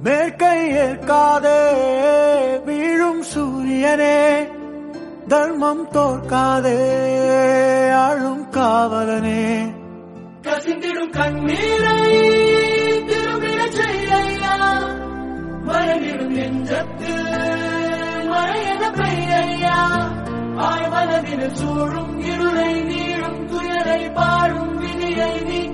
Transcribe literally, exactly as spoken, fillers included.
மேற்கை ஏற்காதே வீழும் சூரியனே, தர்மம் தோற்காதே ஆளும் காவலனே. கசிந்திடும் கண்ணீரை திரும்பிட செய்யா, மறைந்திடும் நெஞ்சத்தில் மழையென பெய்யா. ஆய்மனதில் சூழும் இருளை நீளும் துயரை பாடும் விதியை நீ